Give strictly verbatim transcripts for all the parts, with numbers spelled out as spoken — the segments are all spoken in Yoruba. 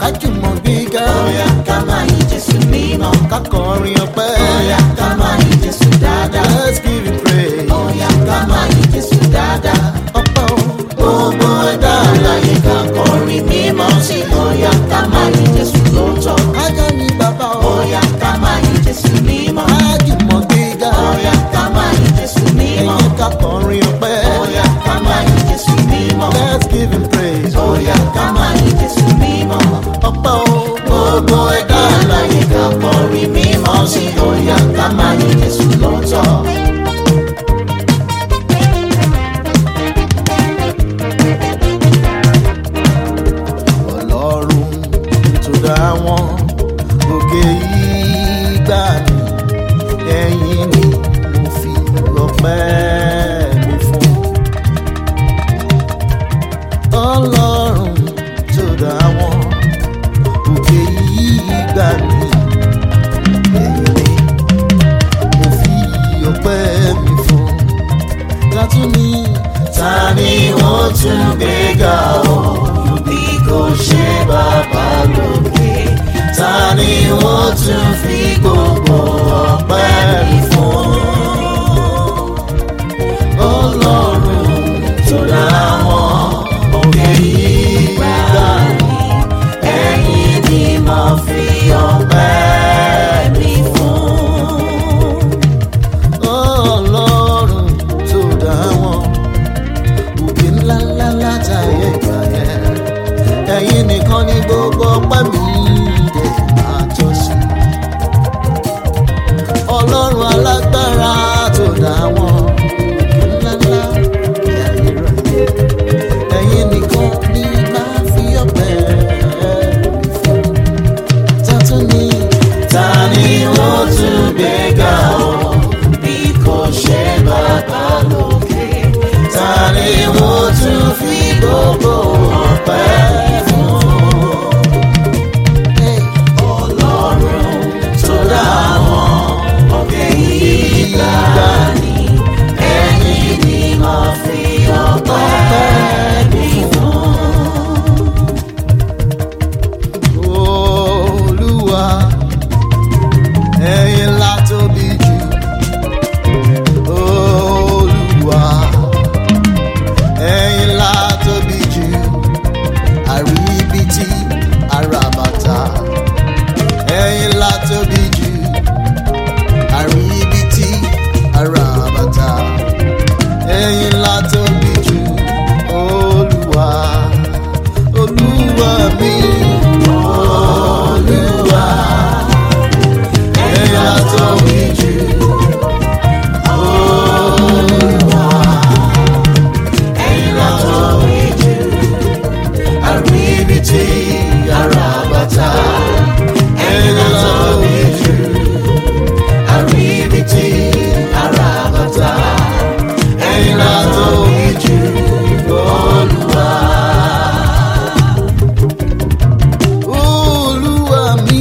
kájùmọ̀ gbígbá. Bóyá ká máa yìn Jésù mímọ́. Ká kọrin ọpẹ́. Bóyá ká máa yìn Jésù dáadáa. Let's give him praise. Bóyá ká máa yìn Jésù dáadáa. Ọpẹ́ o. Gbogbo ẹ̀dá alààyè ká kọrin mímọ́ sí. Bóyá ká máa yìn Jésù lóòótọ́. Kájọ ní bàbá o. Bóyá ká máa yìn Jésù mímọ́. Kájùmọ̀ gbígbá. Bóyá ká máa yìn Jésù mímọ́. Ẹ̀yin ká kọrin ọpẹ́. Bóyá ká máa yìn Jésù mímọ́. Let's give him praise. Bóyá ká máa yìn Jésù mímọ́. Ọpẹ́ o. Gbogbo ẹ̀dá alààyè ká kọrin mímọ́ sí. Bóyá ká máa yìn Jésù lóòótọ́. Ọlọ́run tó dá wọn òkè ìgbà mi, ẹ̀yin ni mo fi ọpẹ́ mi fún. Ọlọ́run tó dá wọn òkè ìgbà mi, ẹ̀yin ni mo fi ọpẹ́ mi fún. Tàtún ni Ta ni wọ́n tún gbéga o? Bí kò ṣe bàbá lókè. Ta ni wọ́n tún fi gbogbo ọpẹ́ mi fún? Ọlọ́run tó dá wọn òkè ìgbà mi, ẹ̀yin ni mo fi ọpẹ́ mi fún. Ọlọ́run tó dá wọn òkè ńláńlá látàyè ìgbà yẹn, ẹ̀yin nìkan ni gbogbo ọpẹ́ mi dẹ̀ máa tọ́ sí. Ọlọ́run alágbára tó dá wọn òkè ńláńlá ayérayé, ẹ̀yin nìkan ni máa fi ọpẹ́ mi fún. Tàtún ni Ta ni wọ́n tún gbéga o? Bí kò ṣe bàbá lókè. Ta ni wọ́n tún fi gbogbo ọpẹ́ fún? hey, Ọlọ́run tó dá wọn òkè ìgbà ni, ẹ̀yin ni mo fi ọpẹ́ mi fún. Olúwa, ẹ̀yin la tóbi jù. Olúwa, ẹ̀yin la tóbi jù. Àríbítí àràbàtà, ẹ̀yin la tóbi jù. Àríbítí àràbàtà, ẹ̀yin la tóbi jù. Olúwa, Olúwa mi. Olúwa, ẹ̀yin la tóbi jù. Olúwa, ẹ̀yin la tóbi jù. Àríbítí àràbàtà, ẹ̀yin la tóbi jù. Àríbítí àràbàtà, ẹ̀yin la tóbi jù. Olúwa. Olúwa mi,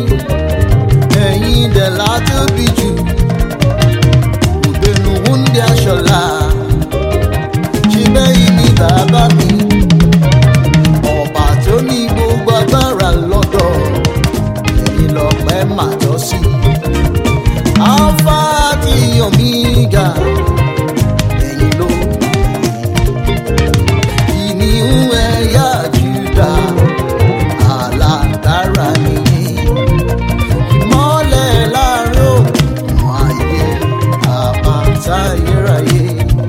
ẹ̀yin dẹ̀ la tóbi jù. Ògbénu wúndí aṣọ̀la, ṣe bẹ́yìn ni bàbá mi. Ọba tó ní gbogbo agbára lọ́dọ̀, ẹ̀yin lọ́pẹ́ mà tọ́ sí. Alpha àti Omega, ẹ̀yin ló ìníhùn ẹ̀yà Júdà. Alágbára nìyí, ìmọ́lẹ̀ láàárọ̀ òkùnkùn ayé, àpáta ayérayé.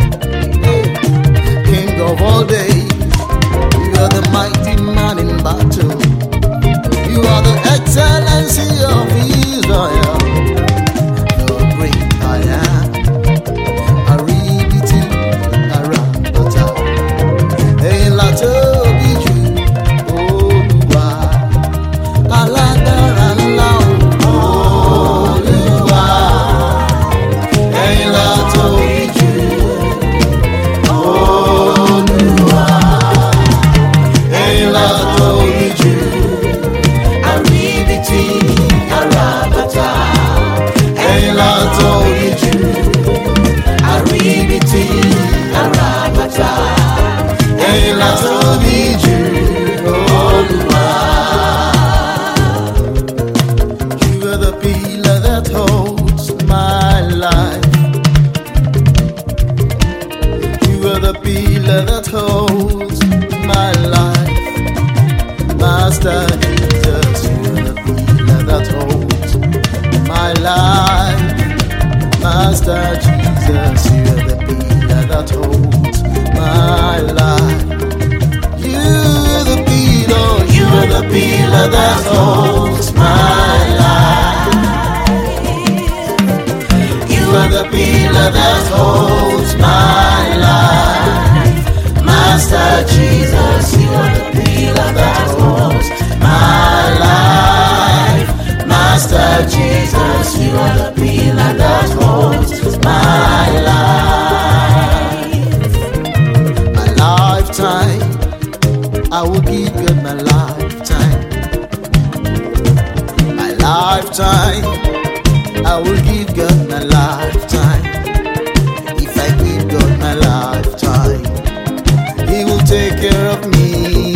King of all days, you are the mighty man in battle. You are the excellency of Israel, the great I am. Àríbítí àràbàtà, ẹ̀yin la tóbi jù. Olúwa, alágbára ńlá o. Olúwa, ẹ̀yin la tóbi jù. Olúwa, ẹ̀yin la tóbi jù. Àríbítí àràbàtà, ẹ̀yin la tóbi jù. Àríbítí àràbàtà, ẹ̀yin la tóbi jù. Olúwa. that holds my life. You are the pillar that holds my life. Master Jesus, you are the pillar that holds my life. Master Jesus, you are the pillar that holds my life. You are the pillar, you are the pillar that holds my life. You are the pillar that holds my life. Master Jesus, you are the pillar that holds my life. Master Jesus, you are the pillar that holds my life. My lifetime, I will give God my lifetime. My lifetime, I will give God my lifetime. If I give God my lifetime, He will take care of me.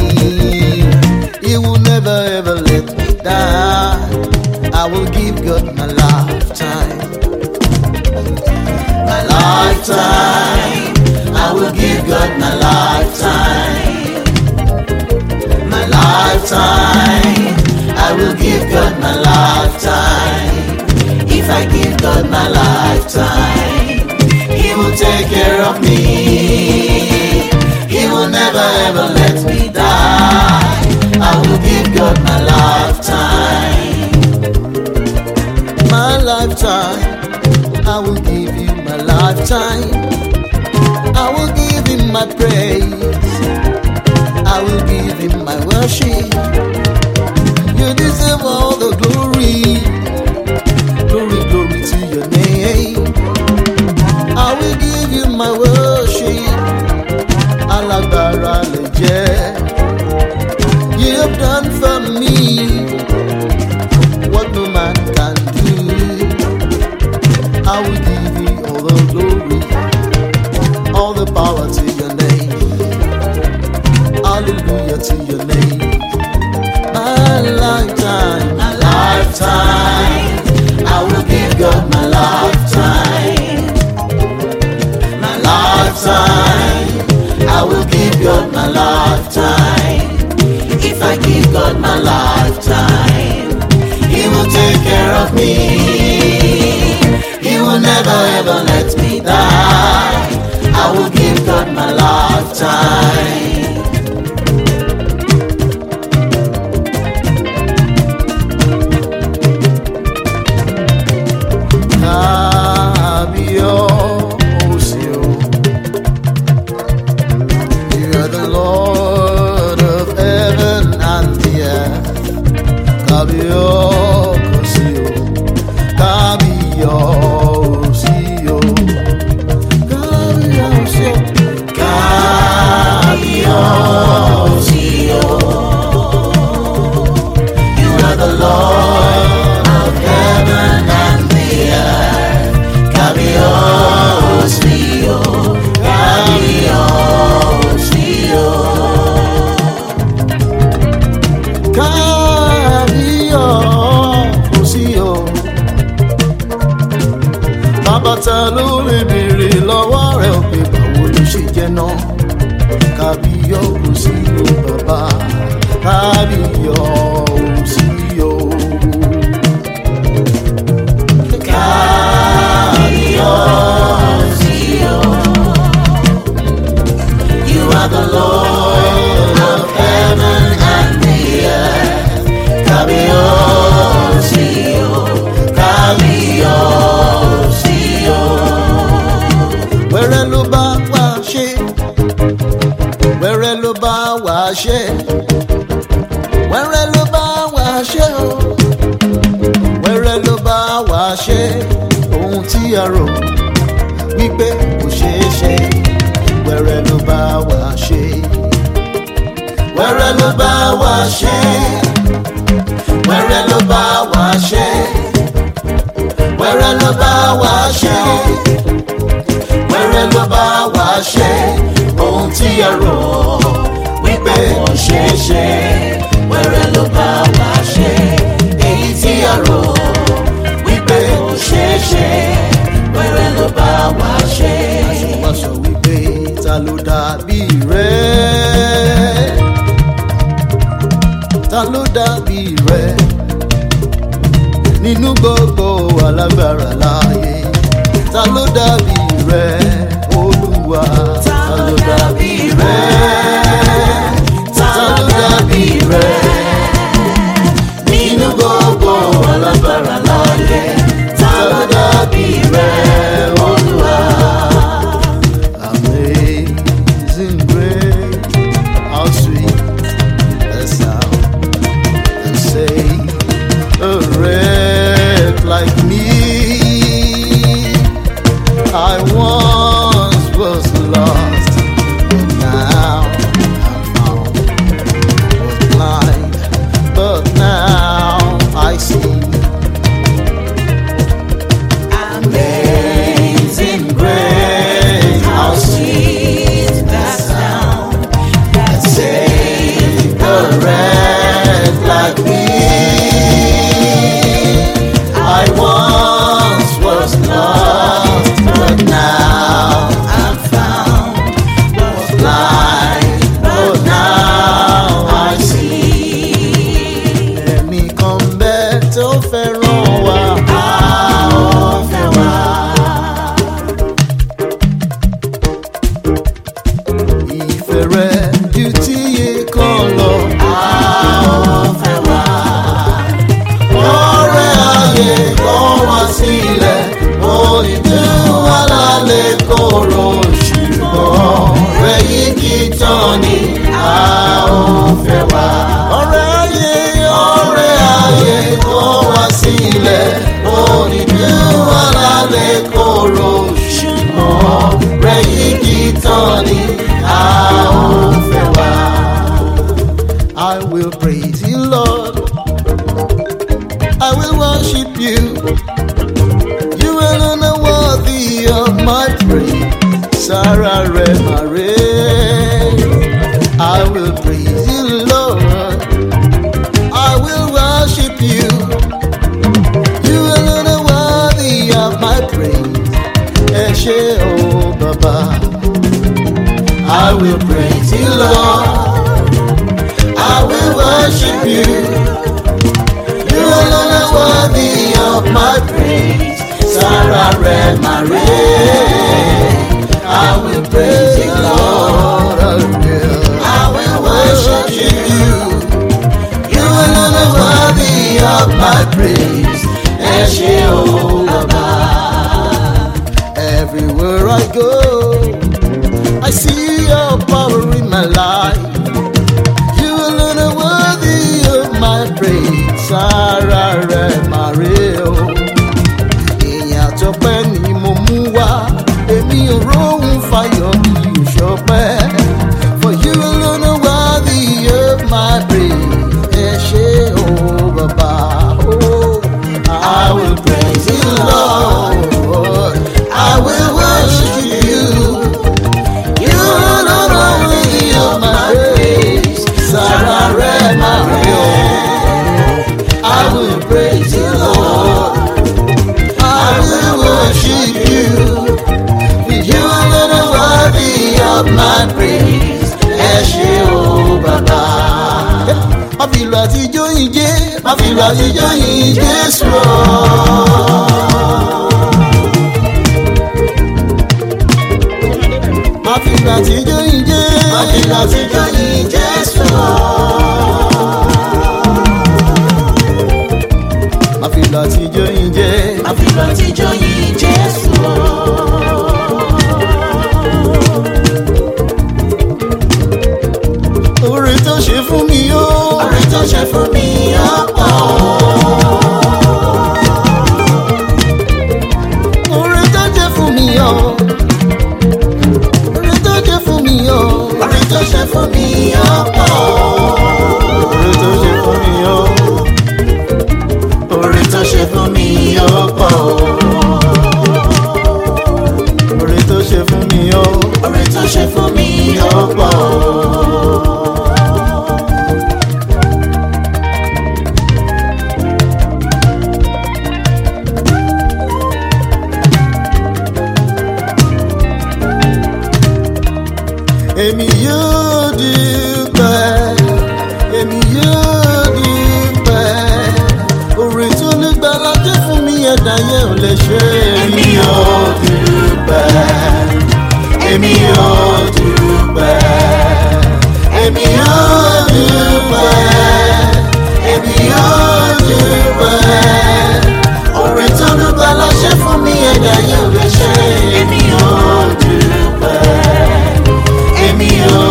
He will never ever let me die. I will give God my lifetime. My lifetime, I will give God my lifetime. My lifetime, I will give God my lifetime. If I give God my lifetime, He will take care of me. He will never ever let me die. I will give God my lifetime. My lifetime, I will give you my lifetime. I will give Him my praise. I will give Him my worship. You deserve all the glory. Glory, glory to your name. I will give you my worship. Alagbara le jẹ́. You have done for me what no man can do. I will give you all the glory, all the power to your name. Hallelujah to your name. My lifetime, my lifetime, I will give God my lifetime. My lifetime, I will give God my lifetime. If I give God my lifetime, He will take care of me. He will never ever let me die. I will give God my lifetime. Bàbá ló lè béèrè lọ́wọ́ rẹ̀ ò pé báwo ló ṣe jẹ́ náà. Kábíyọ̀ kò sí o bàbá, kábíyọ̀ kò sí o. Kábíyọ̀ kò sí o. You are the Lord of heaven and the earth. Kábíyọ̀ kò sí o. Kábíyọ̀. Wẹ́rẹ́ ló bá wá ṣe, wẹ́rẹ́ ló bá wá ṣe, wẹ́rẹ́ ló bá wá ṣe o, wẹ́rẹ́ ló bá wá ṣe ohun tí a rò wípé kò ṣeé ṣe, wẹ́rẹ́ ló bá wá ṣe, wẹ́rẹ́ ló bá wá ṣe, wẹ́rẹ́ ló bá wá ṣe, wẹ́rẹ́ ló bá wá ṣe. Wẹ́rẹ́ ló bá wá ṣe ohun tí a rò wípé kò ṣeé ṣe. Wẹ́rẹ́ ló bá wá ṣe èyí tí a rò wípé nínú gbogbo alágbára láyé. Ta ló dàbí rẹ Olúwa? Ta ló dàbí rẹ? Ta ló dàbí rẹ? Nínú gbogbo alágbára láyé. Ta ló dàbí rẹ Olúwa? Amazing grace, how sweet the sound that saved a wretch like me. I once was lost, but now I'm found. Was blind, but now I see. Amazing grace, how sweet that sound that saved a wretch like me. I once was lost, but now I'm found. Was blind, but now I see. Ẹnìkan bẹ́ẹ̀ tó fẹ́ràn wa. A ó fẹ́ wá. Ìfẹ́ rẹ̀ ju tíye kan lọ. A ó fẹ́ wá. Ọ̀rẹ́ ayé kọ̀ wá sílẹ̀, onídùn alálẹ̀ kóró ṣùgbọ́n ọ̀rẹ́ yìí kì í tán ni. A ó fẹ́ wá. Ọ̀rẹ́ ayé Ọ̀rẹ́ ayé kọ̀ wá sílẹ̀, onídùn alálẹ̀ kóró ṣùgbọ́n ọ̀rẹ́ yìí kì í tán ni. A ó fẹ́ wá. I will praise you, Lord. I will worship you. You alone are worthy of my praise. Sarah Remare. I will praise you, Lord. I will worship you. You alone are worthy of my praise. Eshe o Baba. I will praise you, Lord. I will worship you. You alone are worthy of my praise. Sarah Remare. I will praise you, Lord. I will worship you. You alone are worthy of my praise. Eshe o Baba. Everywhere I go, I see your power in my life. You alone are worthy of my praise. Sarah Remare. Èèyàn àtọ́pẹ́ ni mo mú wá, èmi ò róhùn fayọ̀ bí òṣọ́pẹ́. For you alone are worthy of my praise. Ẹ ṣé o bàbá. Oh, I will praise you, Lord. I will worship you. You alone are worthy of my praise. Sarah Remare. I will praise you, Lord. I will worship you. You alone are worthy of my praise. Eshe o Baba. àfìlù àtijọ́ ìjẹ́, Àfìlù àtijọ́ yìí Jésù. àfìlù àtijọ́ ìjẹ́, Àfìlù àtijọ́ yìí Jésù. àfìlù àtijọ́ ìjẹ́. Àfìlù àtijọ́ yìí Jésù. Oore tó ṣe fún mi ó. Oore tó ṣe fún mi ọ̀pọ̀. Oore tó ṣe fún mi ó. Oore tó ṣe fún mi ó. Oore tó ṣe fún mi ọ̀pọ̀. Oore tó ṣe fún mi ó. Oore tó ṣe fún mi ọ̀pọ̀. Oore tó ṣe fún mi ó. Oore tó ṣe fún mi ọ̀pọ̀. Èmi yóò dúpẹ́, èmi yóò dúpẹ́, oore tó nígbàlà ẹ̀dá yẹn ò lè ṣe. Èmi yóò dúpẹ́, èmi yóò dúpẹ́, èmi yóò dúpẹ́, èmi yóò dúpẹ́. Oore tó dúpẹ́ lọ ṣe fún mi ẹ̀dá yẹn ò lè ṣe. Èmi yóò dúpẹ́, èmi yóò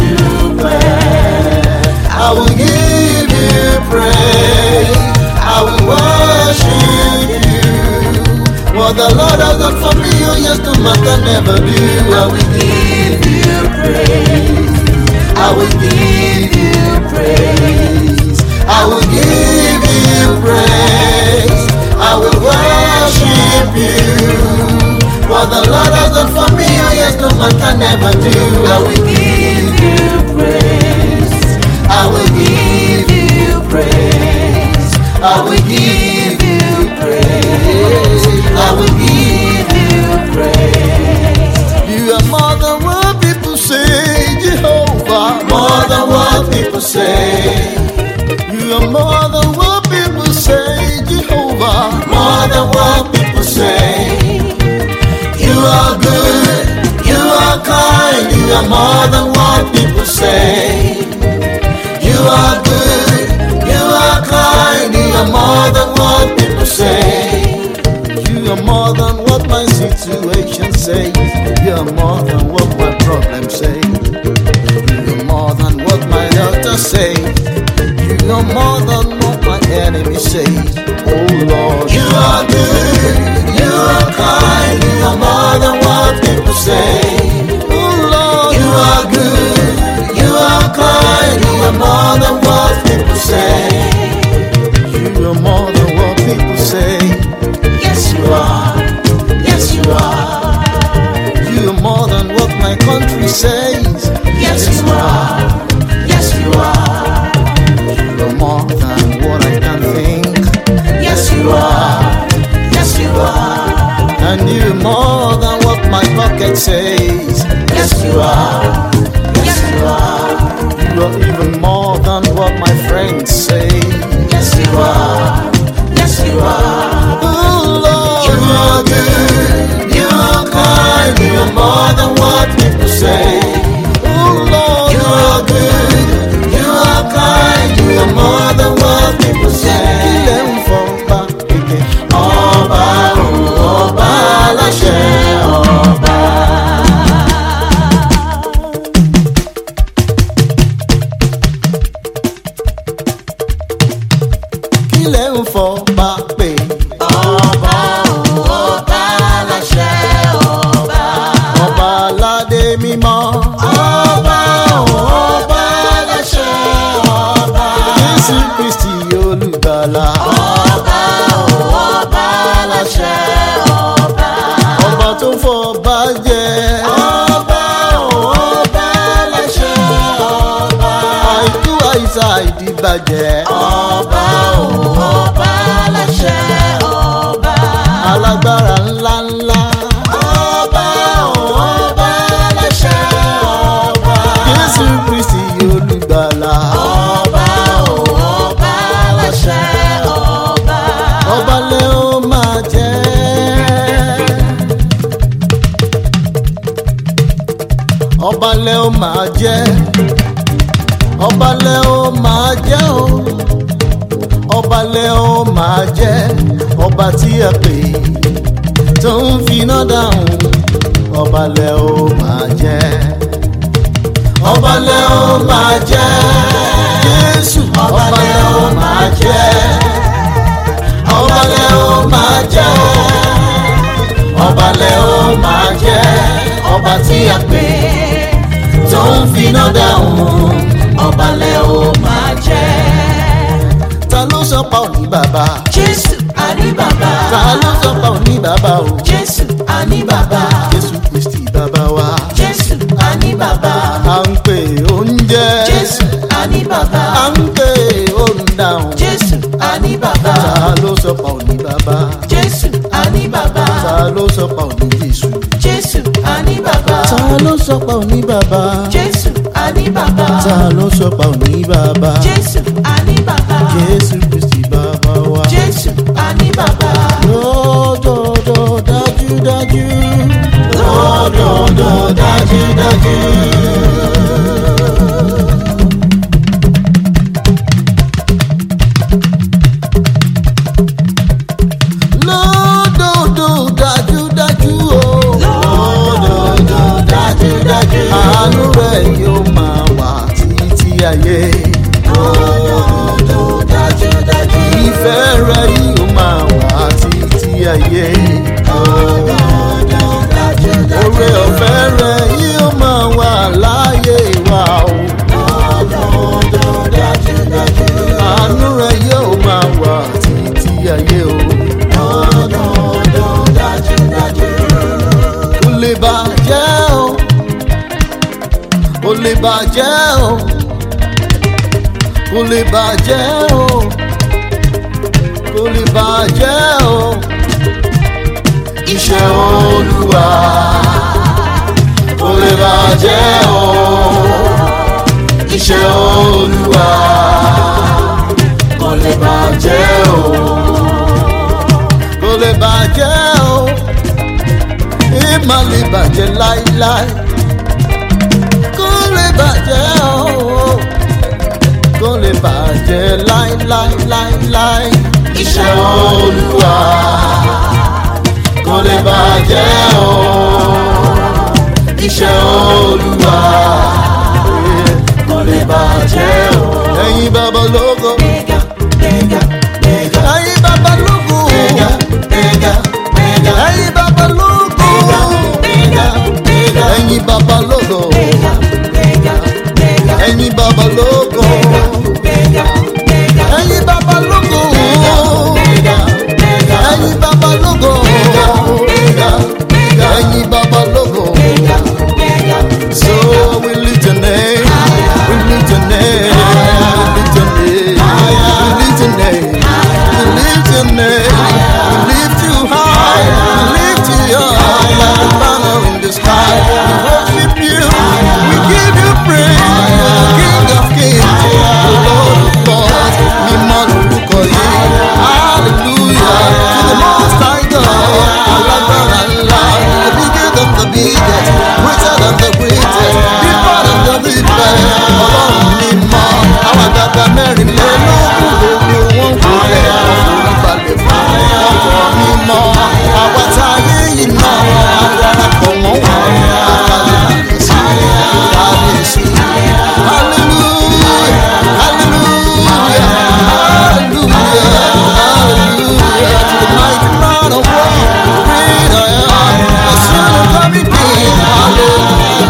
dúpẹ́. I will give you praise, I will worship you. What the Lord has done for me, oh yes, no man can never do. I will give you praise, I will give you praise, I will give you praise, I will worship you. What the Lord has done for me, oh yes, no man can never do. I will give you praise, I will give you praise, I will give you praise, I will give you praise. You are more than what people say, Jehovah. More than what people say. You are more than what people say, Jehovah. More than what people say. You are good, you are kind, you are more than what people say. You are good, you are kind, you are more than what people say. You are more than what my situation says. You are more than what my problems say. You are more than what my doctor says. You are more than what my enemy says. Oh Lord, you are good, you are kind, you are more than what people say. oh Lord, You are good, you are kind, you are more than what people say. you are more than what people say. Yes you are, yes you are. You are more than what my country says. Yes you are, yes you are. You are more than what I can think. Yes you are, yes you are. And you are more than what my pocket says. Yes you are, yes you are. You are even more than what my friends say. Yes you are, yes you are. Oh Lord, You are good, you are kind, you are more than what people say. oh Lord, You are good, you are kind, you are more than what people say. ilẹ̀ ń fọ́ bá kéke. Ọba o, ọba aláṣẹ ọba. Ilẹ̀ ń fọ́ bá pè. Ọba o, ọba aláṣẹ ọba. Ọba aládé mímọ́. Ọba o, ọba aláṣẹ ọba. Jésù Kristi olùgbàlà. Ọba o, ọba aláṣẹ ọba. Ọba tó fọ́ bá jẹ. Ọba o, ọba aláṣẹ ọba. Àìkú àìsà ìdíbàjẹ́. Ọba o, ọba aláṣẹ ọba. Alágbára ńlá ńlá. Ọba o, ọba aláṣẹ ọba. Jésù Kristi olùgbàlà. Ọba o, ọba aláṣẹ ọba. Ọba lẹ ó máa jẹ́. Ọba lẹ ó máa jẹ́. Ọba lẹ ó máa jẹ́ o. Ọba lẹ ó máa jẹ́. Ọba tí a pè tó ń finá dáhùn. Ọba lẹ ó máa jẹ́. Ọba lẹ ó máa jẹ́. Jésù Ọba lẹ ó máa jẹ́. Ọba lẹ ó máa jẹ́. Ọba lẹ ó máa jẹ́. Ọba tí a pè tó ń finá dáhùn. Ọba lẹ ó máa jẹ́. Ta ló sọ pa òní bàbá? Jésù àní bàbá. Ta ló sọ pa òní bàbá o? Jésù àní bàbá. Jésù Kristi bàbá wa. Jésù àní bàbá. À ń pè oúnjẹ. Jésù àní bàbá. À ń pè òǹdàhùn. Jésù àní bàbá. Ta ló sọ pa òní bàbá? Jésù àní bàbá. Ta ló sọ pa òní Jésù? Jésù àní bàbá. Ta ló sọ pa òní bàbá? Jésù àní bàbá. Ta ló sọ pa òní bàbá? Jésù àní bàbá. Jésù Kristi bàbá wa. Jésù àní bàbá. Ó dájúdájú. Lódodo dájúdájú o. Lódodo dájúdájú. Àánú rẹ̀ yóò máa wà títí ayé. Lódodo dájúdájú. Ìfẹ́ rẹ̀ yóò máa wà títí ayé. Lódodo dájúdájú. Oore ọ̀fẹ́ rẹ̀ yóò máa wà láyé wa o. Lódodo dájúdájú. Àánú rẹ̀ yóò máa wà títí ayé o. Lódodo dájúdájú. Kò lè bàjẹ́ o. Kò lè bàjẹ́ o. Kò lè bàjẹ́ o. Kò lè bàjẹ́ o. Iṣẹ́ Olúwa kò lè bàjẹ́ o. Iṣẹ́ Olúwa kò lè bàjẹ́ o. Kò lè bàjẹ́ o. Ìmọ̀ lè bàjẹ́ láíláí. Kò lè bàjẹ́ o. Kò lè bàjẹ́ láíláíláíláí. Iṣẹ́ Olúwa kò lè bàjẹ́ o. Iṣẹ́ Olúwa kò lè bàjẹ́ o. Ẹ̀yin bàbá lógo. Gbéga, gbéga, gbéga. Ẹ̀yin bàbá lógo. Gbéga, gbéga, gbéga. Ẹ̀yin bàbá lógo. Gbéga, gbéga. Ẹ̀yin bàbá lógo. Gbéga, gbéga, gbéga. Ẹ̀yin bàbá lógo. Gbéga, gbéga. Ẹ̀yin bàbá lógo. Gbéga, gbéga. Ẹ̀yin bàbá lógo. Gbéga, gbéga. Ẹ̀yin bàbá lógo. Gbéga, gbéga. So we lift your name, we lift your name, we lift your name, we lift your name, we lift your name, we lift you high, we lift you up like a banner in the sky. We worship you, we give you praise, you're the King of Kings, the Lord of Lords, we magnify you. Hallelujah to the Most High God, Allah, Allah, the bigger than the biggest, greater than the greatest, deeper than the deepest. Ọlọ́run ní mọ́, àwọn àgbàgbà mẹ́rin lé lókun lórí wọn kò lẹ̀ ọ̀fun balẹ̀ fún ọkọ̀ mímọ́. Àwọn táyé yìí náà, àdarapọ̀ mọ́ wọn, àkàlẹ̀ sí àkàlẹ̀ sí. Hallelujah, hallelujah, hallelujah, hallelujah to the mighty man of war, great I am, the son of David King. Hallelujah,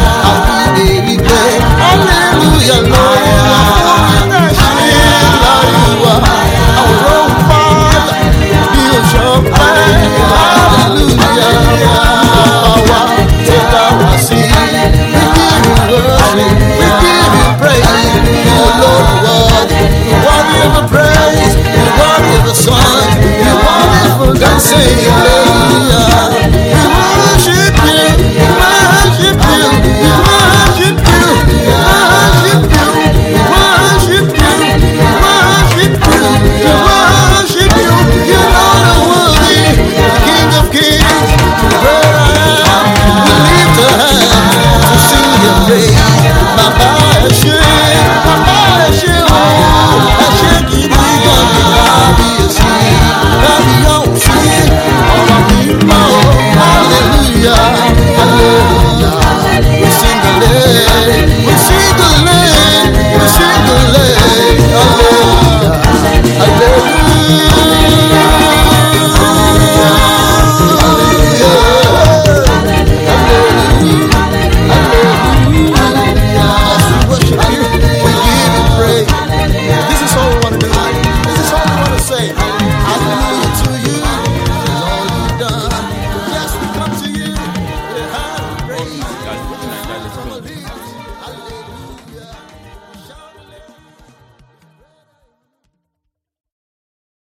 hallelujah, Lord, you are holiness, you are our own Father, you shall pray. Hallelujah, power, take our seat, we give you worship, we give you praise, you Lord God, you worthy of the praise, you worthy of the Son, you worthy for dancing.